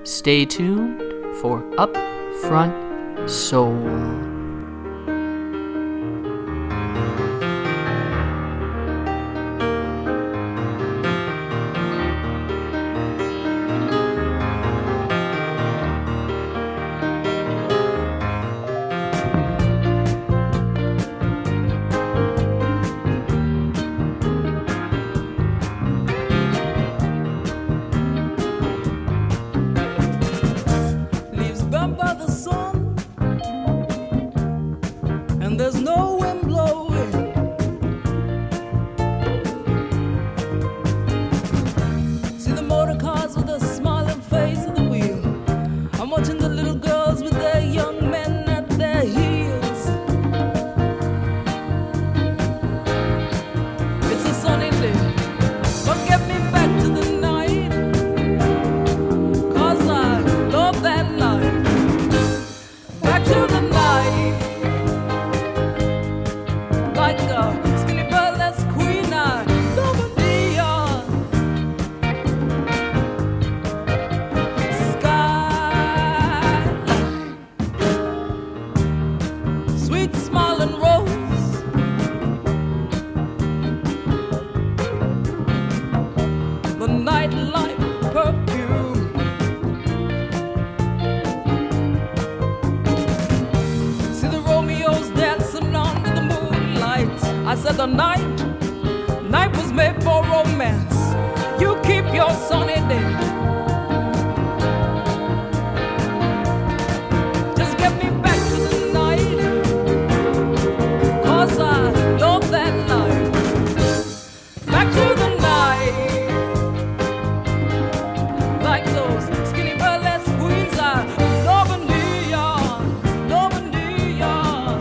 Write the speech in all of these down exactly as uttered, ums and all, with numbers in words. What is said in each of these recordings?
Stay tuned for Upfront Soul. The night, night was made for romance. You keep your sunny day. Just get me back to the night, 'cause I love that night. Back to the night, like those skinny burlesque queens. I love a New York, love a New York.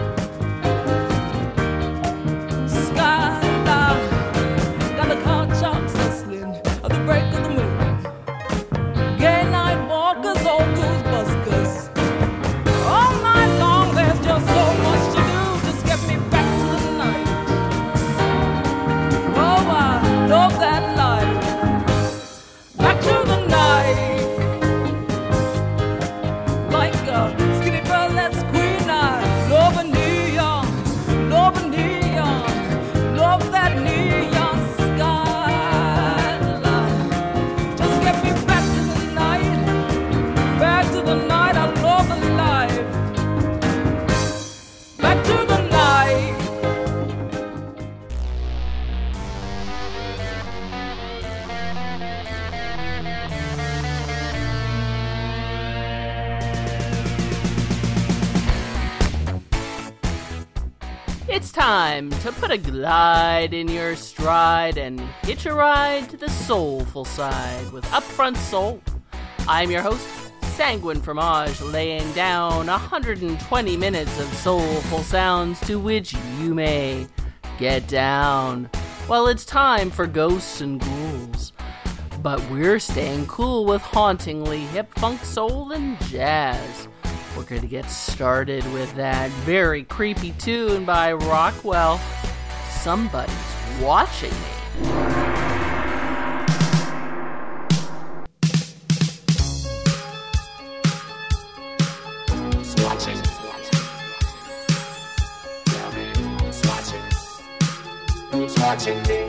It's time to put a glide in your stride and hitch a ride to the soulful side with Upfront Soul. I'm your host, Sanguine Fromage, laying down one hundred twenty minutes of soulful sounds to which you may get down. Well, it's time for ghosts and ghouls, but we're staying cool with hauntingly hip funk, soul, and jazz. We're going to get started with that very creepy tune by Rockwell, Somebody's Watching Me. Who's watching? Tell me who's watching? Who's watching me?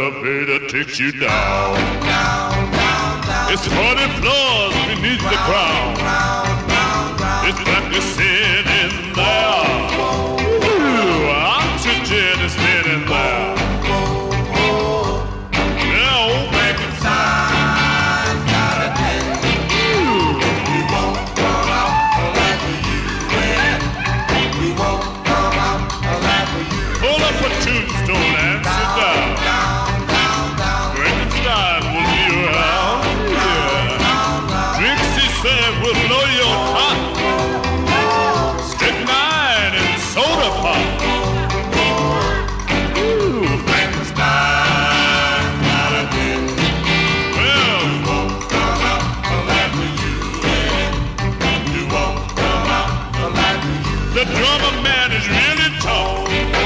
elevator takes you down. It's forty floors beneath the ground. It's practicing in there. Ooh, oxygen is in there. Yeah, old Frankenstein got a head. We won't come out alive for you. We won't come out alive for you. Pull up a tombstone and sit down. Frankenstein will be around. Yeah. Trixie said we'll blow your top. Strychnine and soda pop. Ooh, Frankenstein got a head. Well, we won't come out alive for you. We won't come out alive for you. The drummer man is really tough.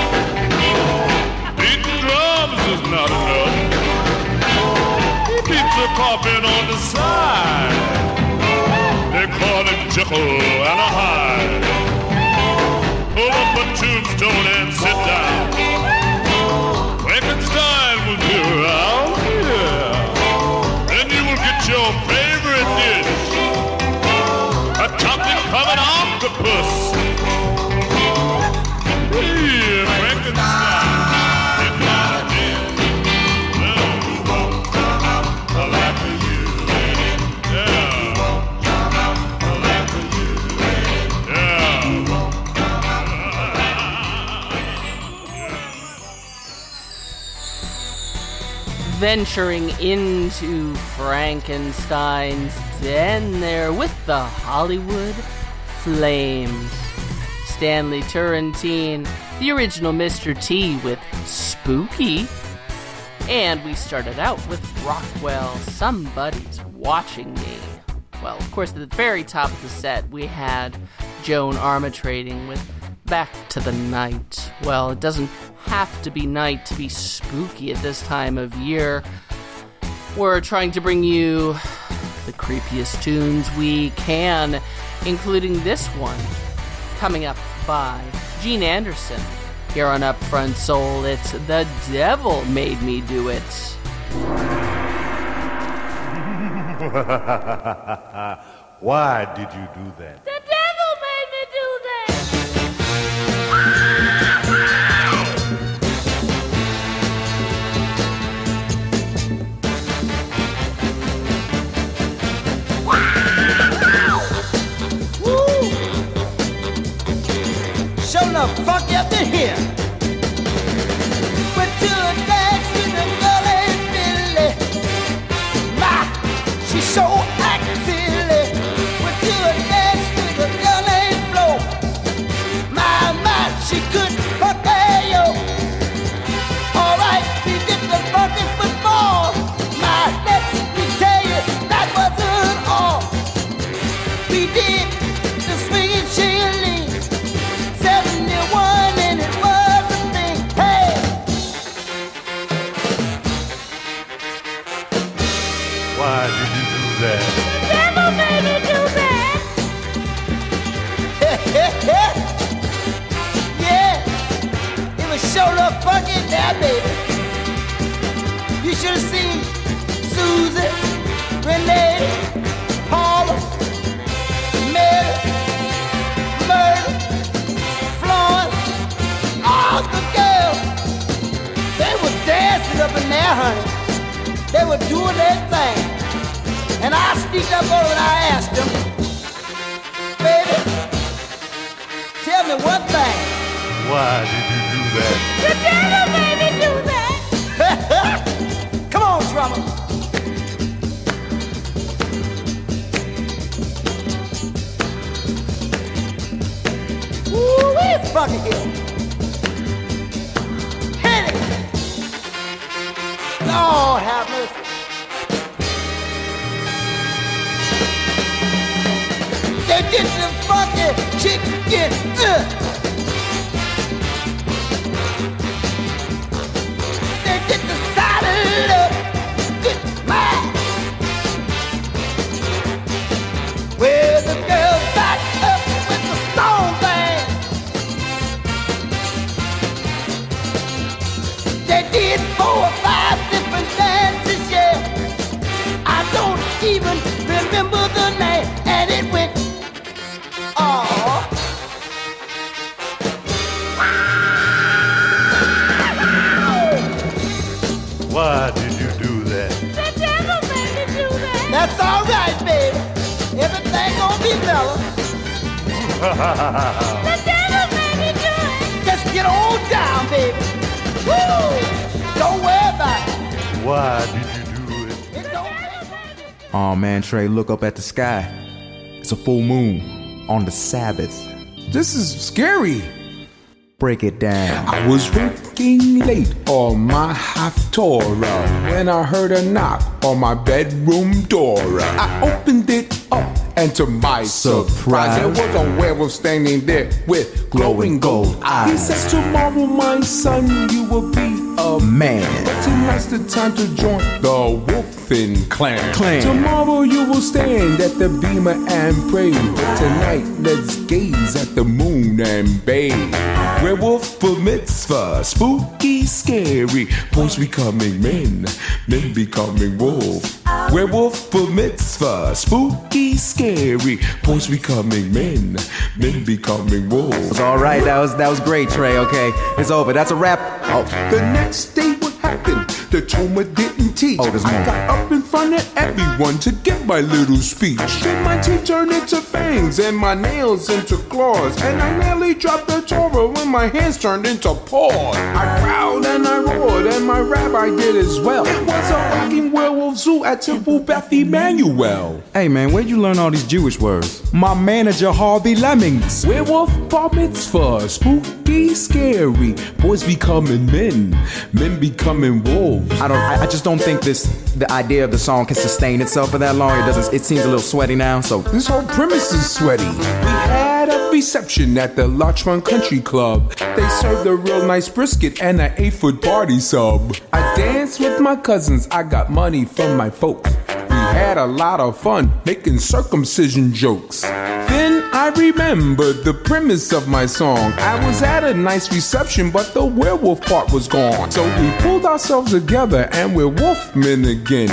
Beating drums is not enough. He beats a coffin on the side. They call him Jekyll and a Hyde. Pull up a tombstone and sit down. Frankenstein will be around, yeah. Then you will get your favorite dish. A chocolate covered octopus. Yeah, Frankenstein. It got a head. Well, we won't come out alive for you. Yeah. We won't come out alive for you. Yeah. We won't come out Venturing into Frankenstein's den there with the Hollywood Flames. Stanley Turrentine, the original Mister T with Spooky. And we started out with Rockwell, Somebody's Watching Me. Well, of course, at the very top of the set, we had Joan Armatrading with Back to the Night. Well, it doesn't have to be night to be spooky at this time of year. We're trying to bring you the creepiest tunes we can, including this one, coming up by Gene Anderson. Here on Upfront Soul, it's The Devil Made Me Do It. Why did you do that? The devil made me do that! Show enough funky up in here. Went to a dance with a girl named Billy. My, she so acting silly. Went to a dance with a girl named Flo. My, my, she could fuck hey yo. All right, we did the funky football. My, let me tell you, that wasn't all. We did the swinging shilling. seventy-one and it was a thing. Hey! Why did you do that? The devil made me do that! Yeah, it was sure enough funky there, baby. You should have seen Susie, Renee, Paula, Mary, Myrtle, Florence, all the girls. They were dancing up in there, honey. They were doing their thing. And I sneaked up over and I asked them, baby, tell me one thing. Why did you do that? The devil made me do that! Come on, drummer. Ooh, it's funky here. Hit it. Lord have mercy. They did the funky chicken. Uh. They did the salad up. Good man. Where the girl back up with the stone band. They did four or five different That's all right, baby. Everything gonna be mellow. The devil made me do it. Just get on down, baby. Woo! Don't worry about it. Why did you do it? It don't matter. Oh man, Trey, look up at the sky. It's a full moon on the Sabbath. This is scary. Break it down. I was working late on my Haftorah when I heard a knock on my bedroom door. I opened it up, and to my surprise, there was a werewolf standing there with glowing gold eyes. He said, tomorrow, my son, you will be a man. But tonight's the time to join the Wolfen clan. Clan. Tomorrow you will stand at the beamer and pray. But tonight, let's gaze at the moon and bathe. Werewolf for mitzvah, spooky, scary. Boys becoming men, men becoming wolves. Werewolf for mitzvah, spooky, scary. Boys becoming men, men becoming wolves. All right, that was that was great, Trey. Okay, it's over. That's a wrap. Oh, The next day, what happened? The Toma didn't teach. Oh, there's I more. got up in front of everyone to give my little speech. Then my teeth turned into fangs and my nails into claws. And I nearly dropped the Torah when my hands turned into paws. I growled and I roared and my rabbi did as well. It was a rocking werewolf zoo at Temple Beth Emmanuel. hey man, where'd you learn all these Jewish words? My manager Harvey Lemmings. Werewolf bar mitzvah, spooky, scary. Boys becoming men, men becoming wolves. I don't. I, I just don't think this. The idea of the song can sustain itself for that long. It doesn't. It seems a little sweaty now. So This whole premise is sweaty. We had a reception at the Larchmont Country Club. They served a real nice brisket and an eight-foot party sub. I danced with my cousins. I got money from my folks. We had a lot of fun making circumcision jokes. Then I remembered the premise of my song. I was at a nice reception, but the werewolf part was gone. So we pulled ourselves together and we're wolfmen again.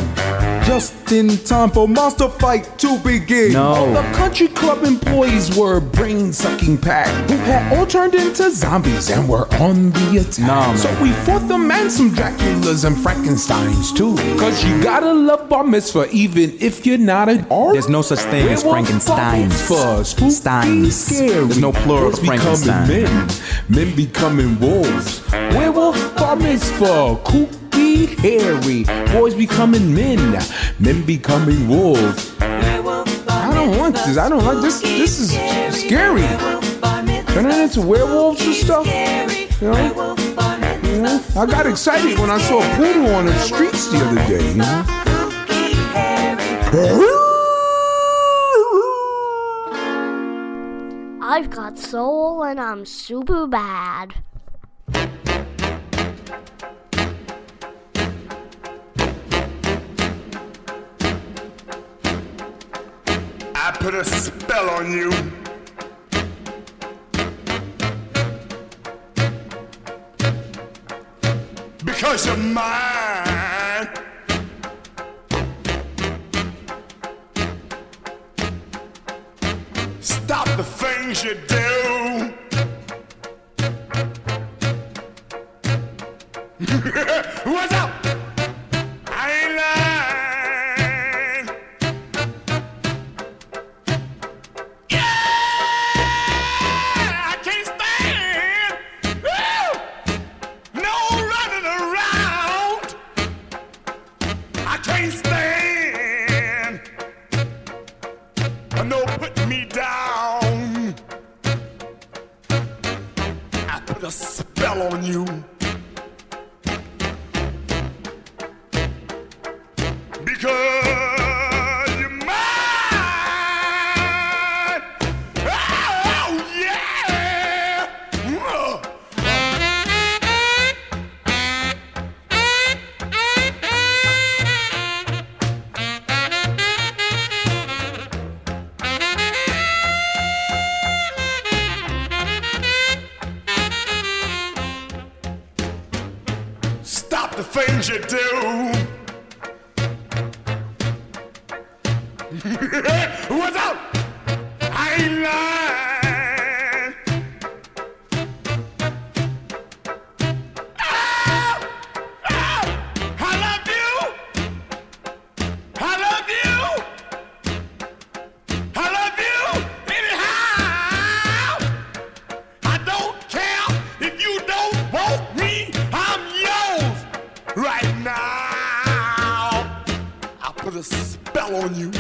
Just in time for monster fight to begin. No. All the country club employees were a brain-sucking pack who had all turned into zombies and were on the attack. Nah, man. So we fought them and some Draculas and Frankensteins too. Cause you gotta love bar mitzvah even if you're not an artist. there's no such thing as Werewolf Frankensteins. bar mitzvah, spooky, Steins. scary. There's no plural Boys to Frankenstein. becoming men, men becoming wolves. Werewolf bar mitzvah, kooky, hairy. Boys becoming men, men becoming wolves. I don't want this. I don't like this. This is scary. Turning into werewolves and stuff. You know? You know? I got excited when I saw a poodle on the streets the other day. You know? I've got soul and I'm super bad. I put a spell on you. Because you're mine. Stop the things you do. What's up? I ain't lying. Yeah, I can't stand. Woo! No running around. I can't stand. No putting me down. I put a spell on you. Because you're mine. Oh, yeah. Whoa. Stop the things you do. What's up? I ain't lying. Oh, oh, I love you. I love you. put a spell on you.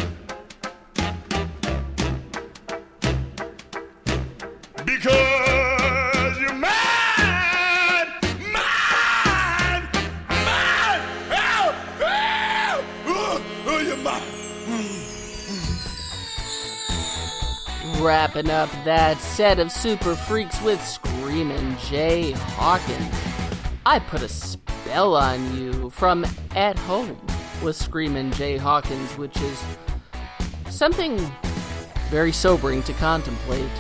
Because you're mine, mine, mine. Oh, oh, oh, oh you're mine. Wrapping up that set of Super Freaks with Screamin' Jay Hawkins. I Put a Spell on You from At Home with Screamin' Jay Hawkins, which is something very sobering to contemplate.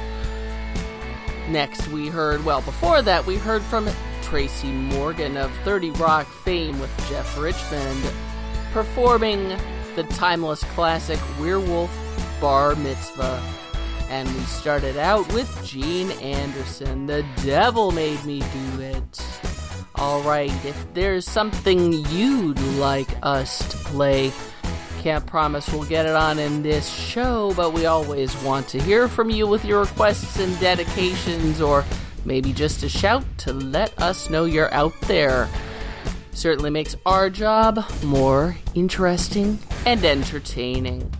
Next we heard, well before that we heard from Tracy Morgan of thirty Rock fame with Jeff Richmond performing the timeless classic Werewolf Bar Mitzvah. And we started out with Gene Anderson, The Devil Made Me Do It. Alright, if there's something you'd like us to play, can't promise we'll get it on in this show, but we always want to hear from you with your requests and dedications, or maybe just a shout to let us know you're out there. Certainly makes our job more interesting and entertaining.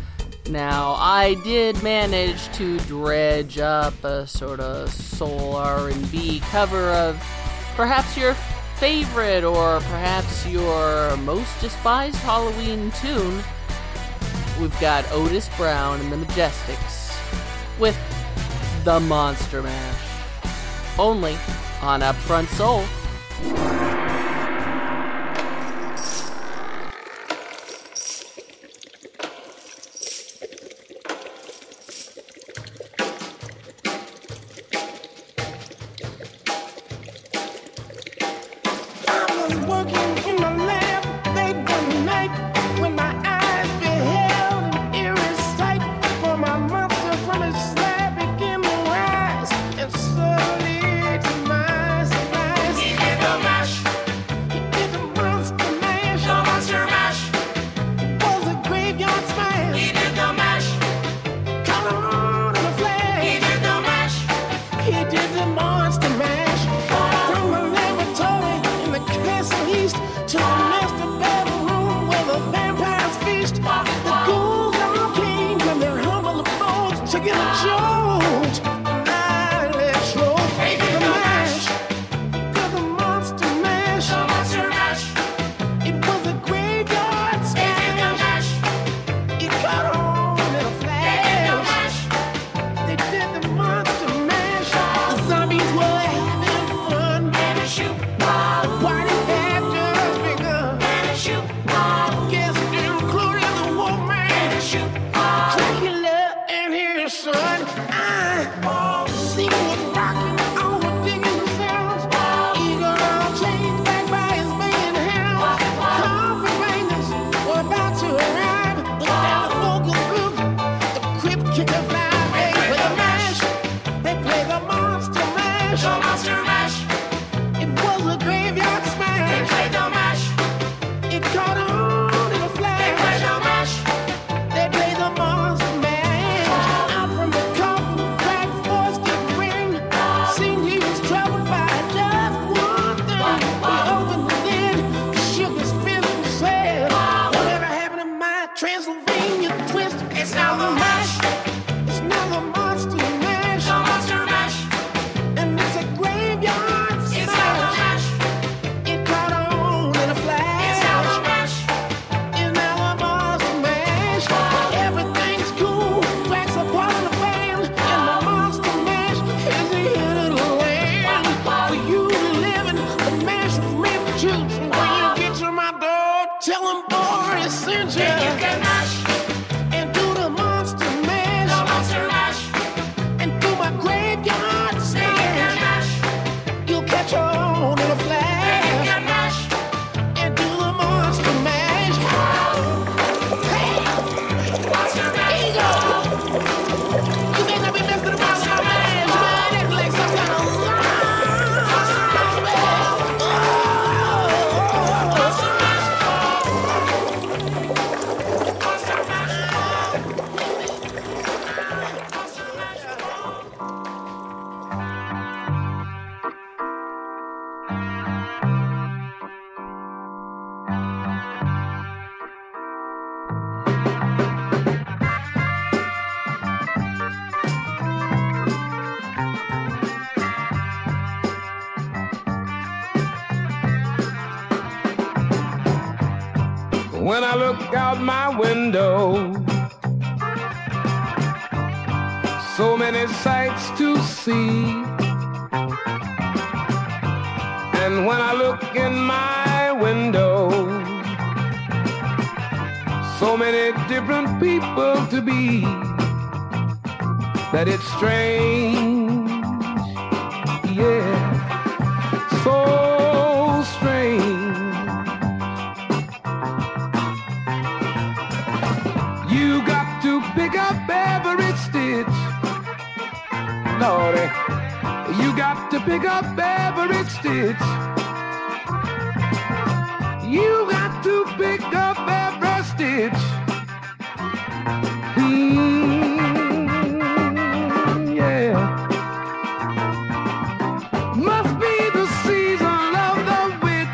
Now, I did manage to dredge up a sort of soul R and B cover of perhaps your favorite or perhaps your most despised Halloween tune. We've got Otis Brown and the Majestics with The Monster Mash, only on Upfront Soul. Tell them, boy, it's you can mash. when I look out my window, so many sights to see. And when I look in my window, so many different people to be, that it's strange, yeah, so strange. You got to pick up every stitch, Lordy. You got to pick up every stitch. You got to pick up every stitch. Mm, yeah. Must be the season of the witch.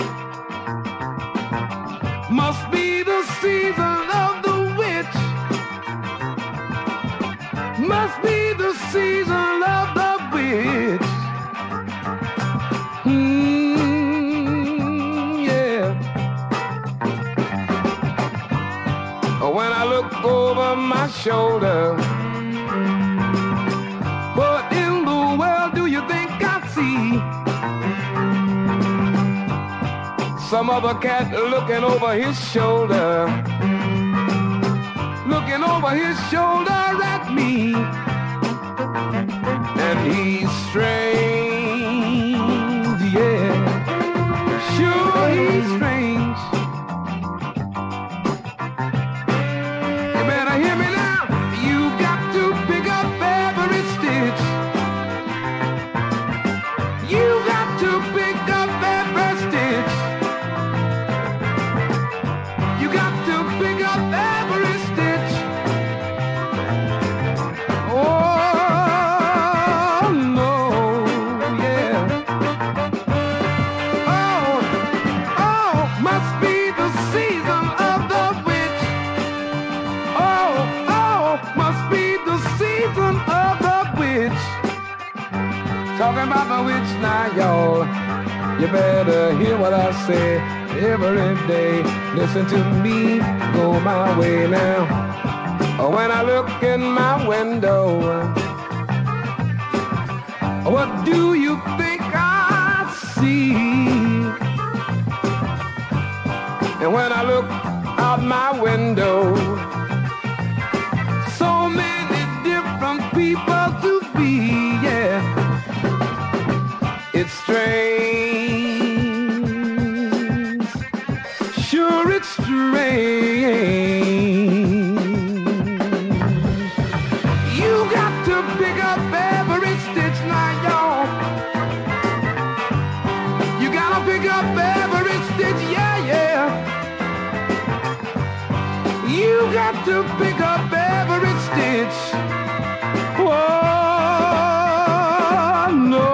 Must be the season of the witch. Must be the season of the witch. Mm, yeah. When I look over my shoulder, what in the world do you think I see? Some other cat looking over his shoulder, looking over his shoulder at me. And he's strange, yeah, sure he's strange. You better hear me now. You got to pick up every stitch. You got to pick up every stitch. You got to pick up every stitch. Oh, no, yeah. Oh, oh, must be the season of the witch. Oh, oh, must be the season of the witch. Talking about the witch now, y'all. You better hear what I say every day. Listen to me, go my way now. When I look in my window, what do you think I see? And when I look out my window, so many different people to be, yeah. It's strange, sure it's strange. You got to pick up every stitch now, y'all. You gotta pick up every stitch, yeah, yeah. You got to pick up every stitch. Whoa, no.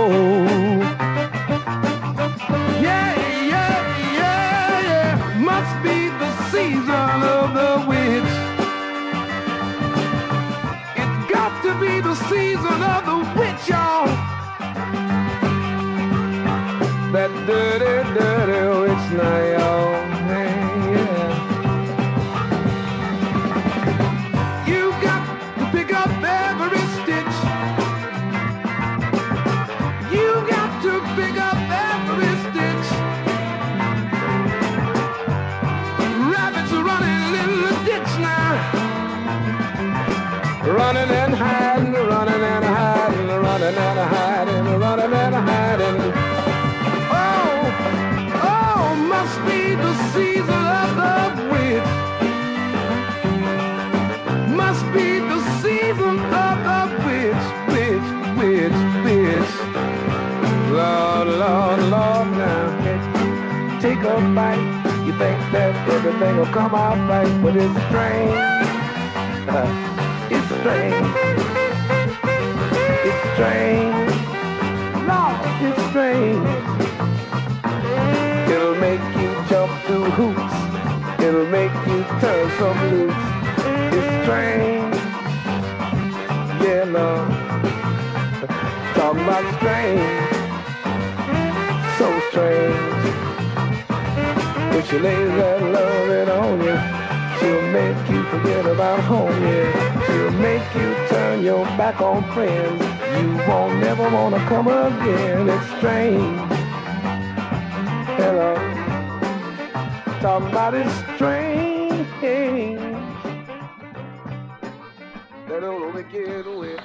Yeah, yeah, yeah, yeah. Must be the season of the witch. It got to be the season of the witch, y'all. That dirty, dirty witch now, y'all. Hey, yeah. You got to pick up every stitch. You got to pick up every stitch. Rabbits are running in the ditch now. Running and hiding, running and hiding, running and hiding, running and hiding. Oh, oh, must be the season of the witch. Must be the season of the witch, witch, witch, witch. Lord, Lord, Lord, now take a bite. You think that everything will come out right, but it's strange. Uh, it's strange. It's strange. Lord, it's strange. It'll make you jump through hoops. It'll make you turn some loose. It's strange. Yeah, Lord. Talking about strange. So strange. If she lays that loving on you, she'll make you forget about home, yeah. She'll make you turn your back on friends. You won't never want to come again. It's strange. Hello. Talking about it's strange. That old wicked witch.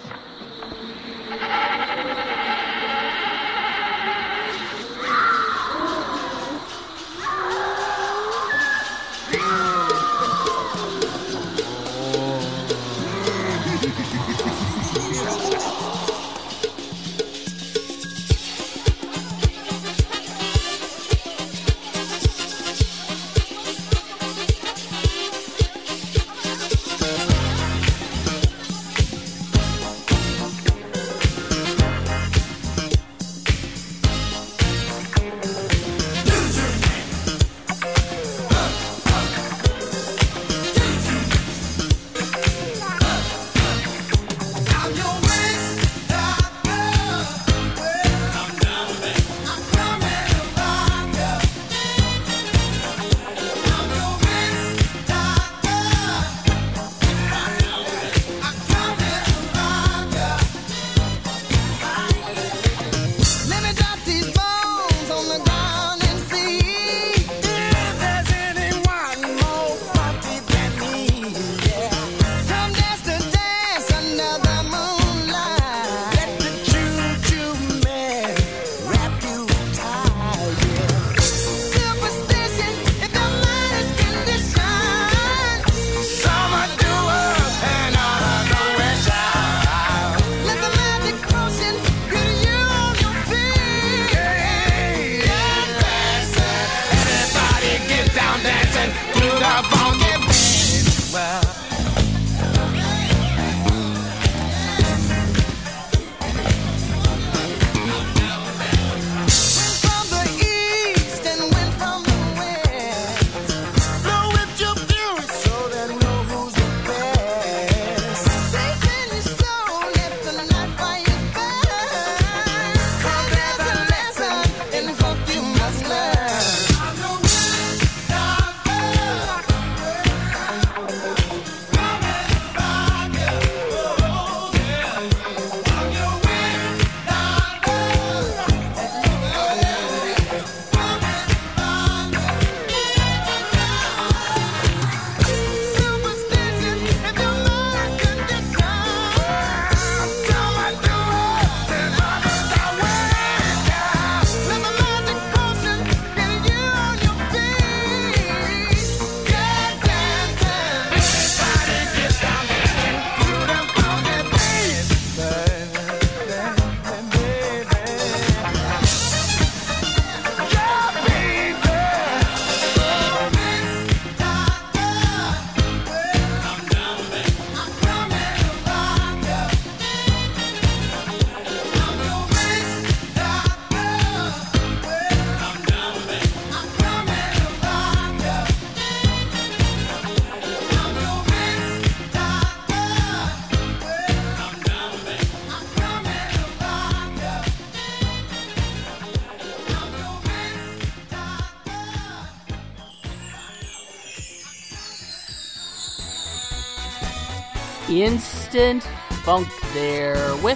Instant funk there with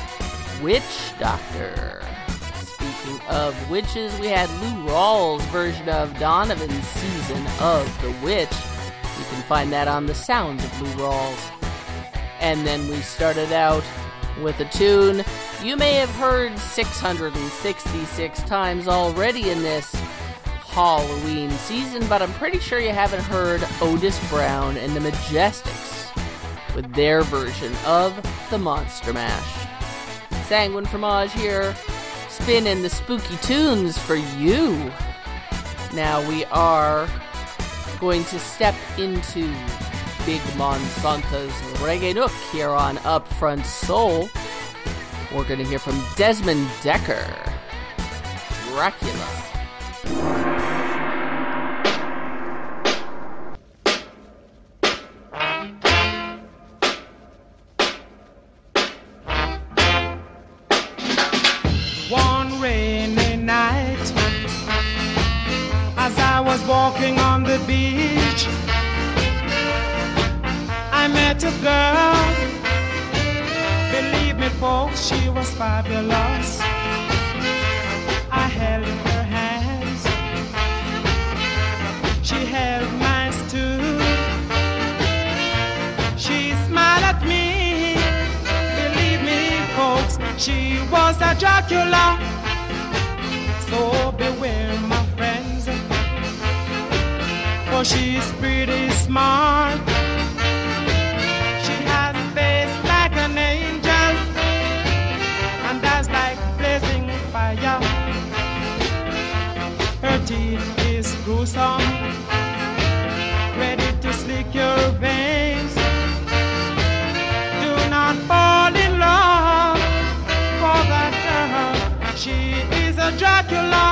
Witch Doctor. Speaking of witches, we had Lou Rawls' version of Donovan's season of The Witch. You can find that on The Sounds of Lou Rawls. And then we started out with a tune you may have heard six hundred sixty-six times already in this Halloween season, but I'm pretty sure you haven't heard Otis Brown and the Majestics with their version of the Monster Mash. Sanguine Fromage here, spinning the spooky tunes for you. Now we are going to step into Big Monsanto's Reggae Nook here on Upfront Soul. We're going to hear from Desmond Decker, Dracula. One rainy night, as I was walking on the beach. I met a girl. Believe me, folks, she was fabulous. I held her hands. She held mine too. She smiled at me. Believe me, folks, she was a Dracula. So beware, my friends, for she's pretty smart. She has a face like an angel, and eyes like blazing fire. Her teeth is gruesome, ready to slick your veins. Do not fall in love for that girl. She is a Dracula.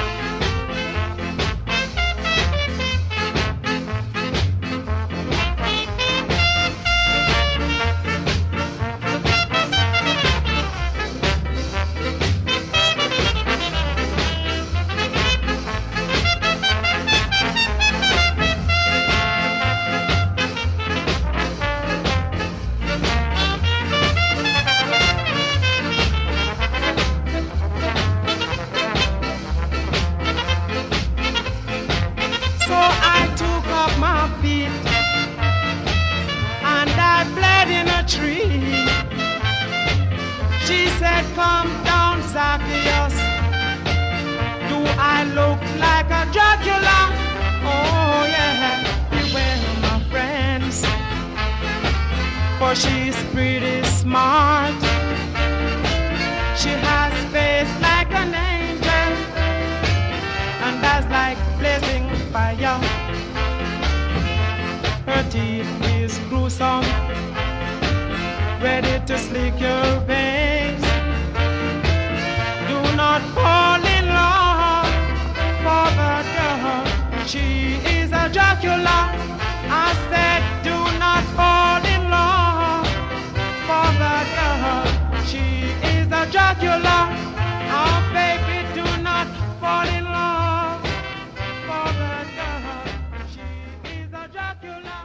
She said, come down, Zacchaeus. Do I look like a Dracula? Oh yeah, beware my friends, for she's pretty smart. She has a face like an angel, and eyes like blazing fire. Her teeth is gruesome, ready to slick your veins. Do not fall in love for that girl. She is a Dracula. I said, do not fall in love for that girl. She is a Dracula. Oh, baby, do not fall in love for that girl. She is a Dracula.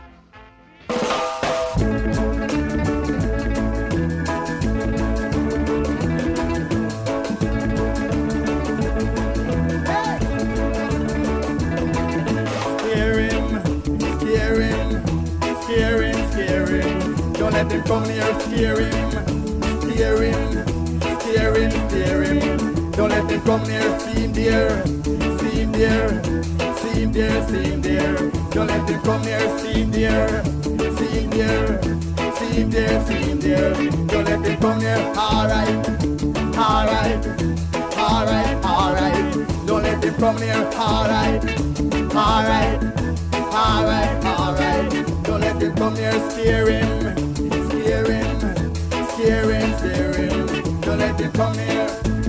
Scare him, scare him. Don't let him come near, scare him. Scare him, scare him, scare him. Don't let him come near, see him there. See him there, see him there, see him there. Don't let him come near, see him there. See him there, see him there, see him there. Don't let him come near, alright, alright, alright, alright. Don't let him come near, alright, alright, alright, alright. Don't let him come near, scare him, scare him, scare him, scare him. Don't let him come near.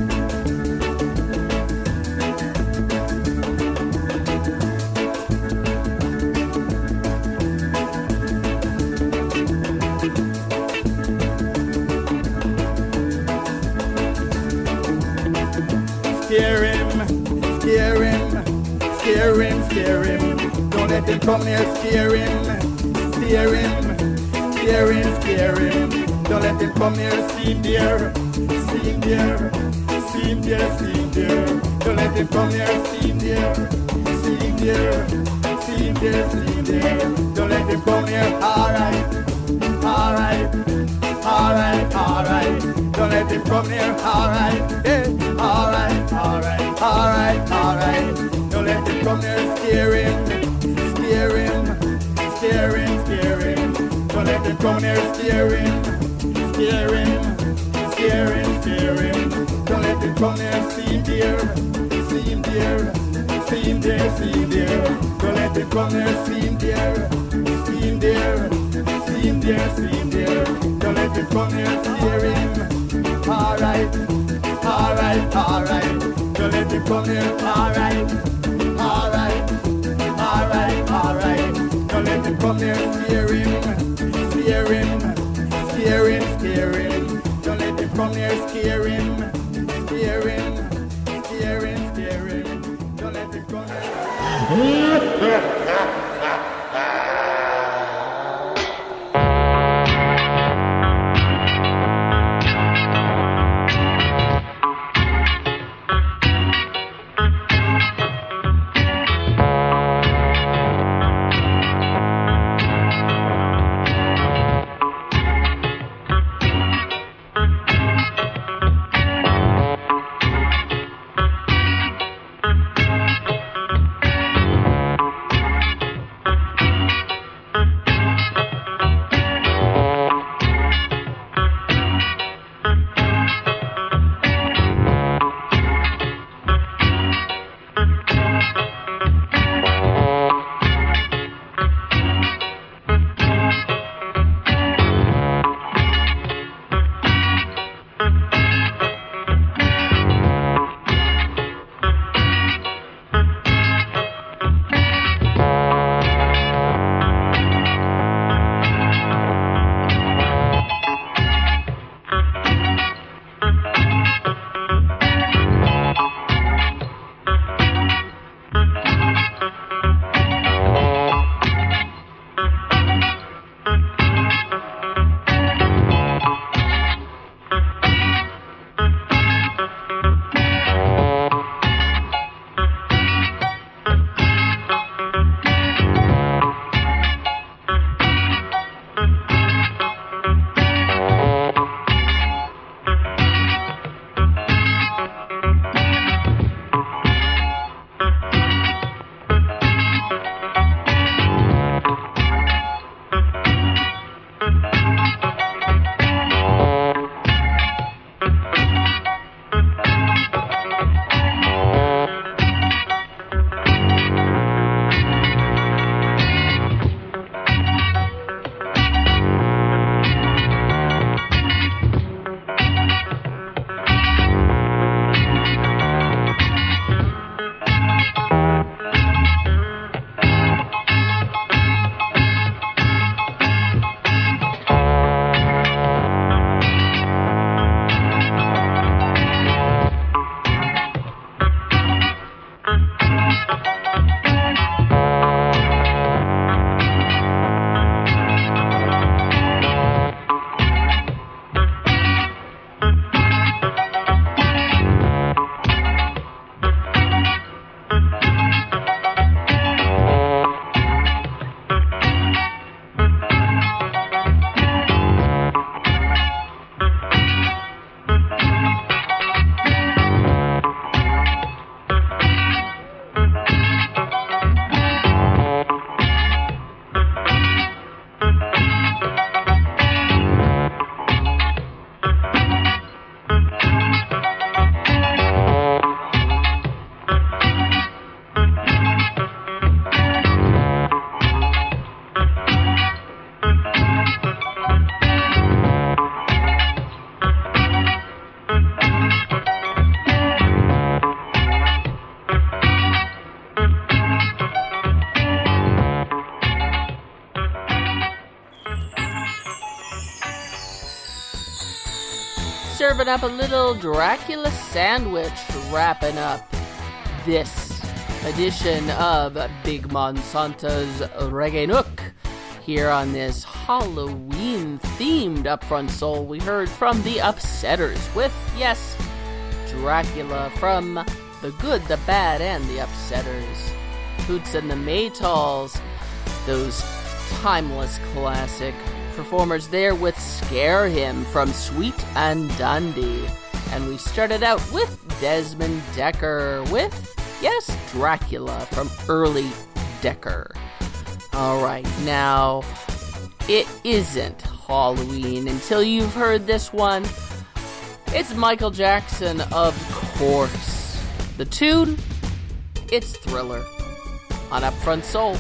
Scare him, scare him, scare him, scare him. Don't let him come near, scare him. Scare him, scare him, scare him. Don't let him come near, see him there, see him there, see him there, see him there. Don't let him come near, see him there, see him there, see him there, see him there. Don't let him come near, alright, alright, alright, alright. Don't let him come near, alright, yeah, alright, alright, alright, alright. Don't let him come near, scare him, scare him. Scare him, scare him. Don't let him come near, scare him. Scare him, scare him, scare him. Don't let him come near, see him there. See him there, see him there, see him there. Don't let him come near, see him there. See him there, see him there, see him there. Don't let him come near, scare him. Alright, alright, alright. Don't let him come near, alright, alright, alright, alright. Don't let him come near, scare him, scare him, scare him, scare him. Don't let him come near, scare him, scare him, scare him, scare him. Don't let him come near. serving up a little Dracula sandwich, wrapping up this edition of Big Monsanto's Reggae Nook. Here on this Halloween-themed Upfront Soul, we heard from the Upsetters with, yes, Dracula from The Good, the Bad, and the Upsetters. Hoots and the Maytals, those timeless classic performers there with Scare Him from Sweet and Dundee. And we started out with Desmond Decker with, yes, Dracula from early Decker. Alright, now, it isn't Halloween until you've heard this one. It's Michael Jackson, of course. The tune, it's Thriller on Upfront Soul.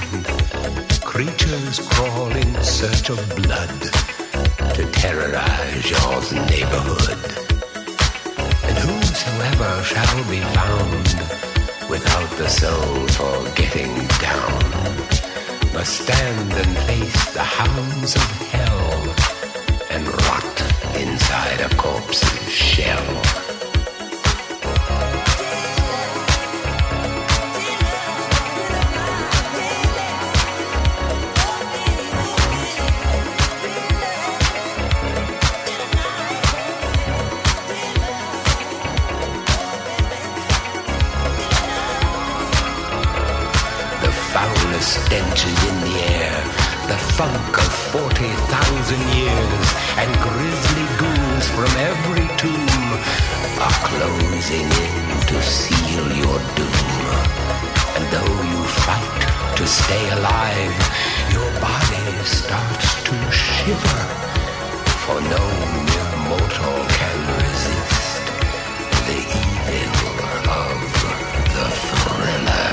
Creatures crawl in search of blood to terrorize your neighborhood. And whosoever shall be found without the soul for getting down must stand and face the hounds of hell and rot inside a corpse's shell. Stench is in the air, the funk of forty thousand years, and grisly ghouls from every tomb are closing in to seal your doom. And though you fight to stay alive, your body starts to shiver, for no mere mortal can resist the evil of the thriller.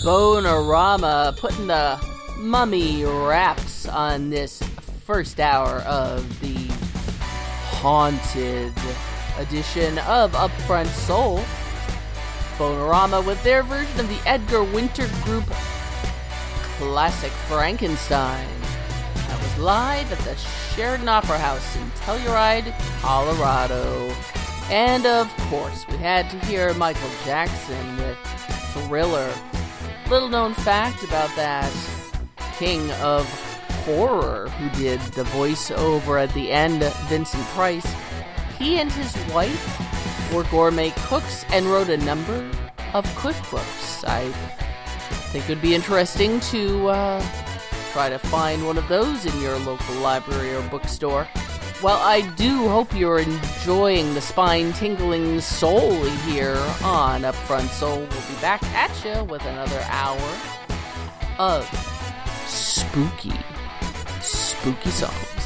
Bonerama putting the mummy wraps on this first hour of the haunted edition of Upfront Soul. Bonerama with their version of the Edgar Winter Group classic Frankenstein. That was live at the Sheridan Opera House in Telluride, Colorado. And of course, we had to hear Michael Jackson with Thriller. Little known fact about that king of horror who did the voiceover at the end, Vincent Price. He and his wife were gourmet cooks and wrote a number of cookbooks. I think it would be interesting to uh, try to find one of those in your local library or bookstore. Well, I do hope you're enjoying the spine-tingling soul here on Upfront Soul. We'll be back at you with another hour of spooky, spooky songs.